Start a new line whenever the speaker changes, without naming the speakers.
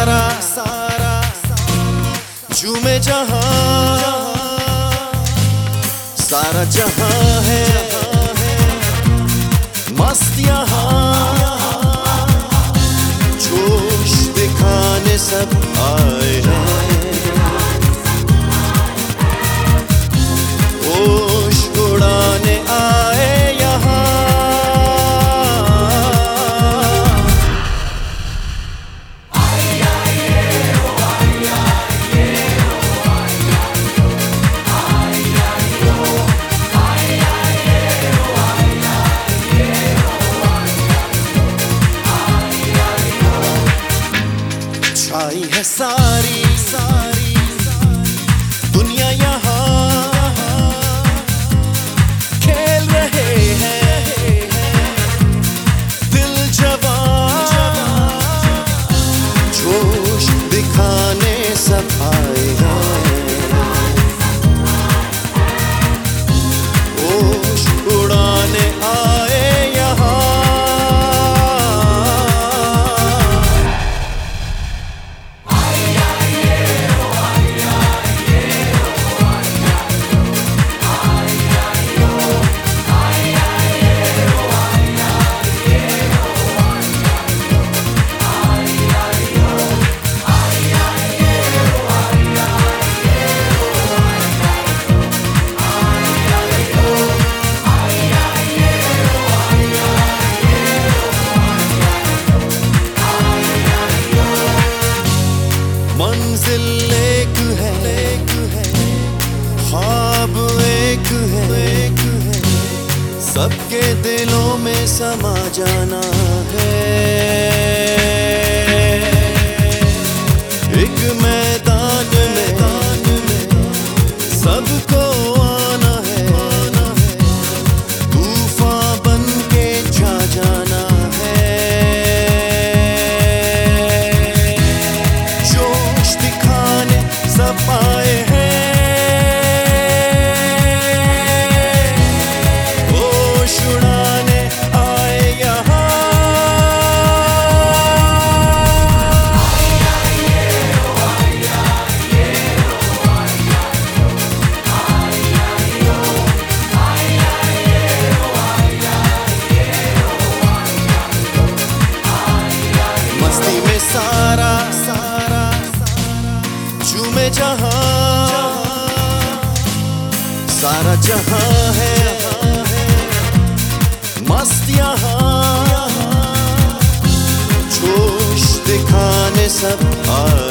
सारा झूमे जहां, सारा जहां है मस्त यहाँ, जोश दिखाने सब आए हैं, होश उड़ाने आए यहाँ। छाई है सारी दुनिया यहाँ, खेल रहे हैं दिल जवान, जोश दिखाने सब आए हैं, होश उड़ाने आए यहाँ। मंजिल एक है, ख्वाब एक है, सबके दिलों में समा जाना है, एक मैदान में सबको आना है, तूफान बन के छा जाना है, जोश दिखाने सब आए हैं, होश उड़ाने आए यहाँ। मस्ती में सारा झूमे जहां, सारा जहां है मस्त यहाँ, जोश दिखाने सब आए।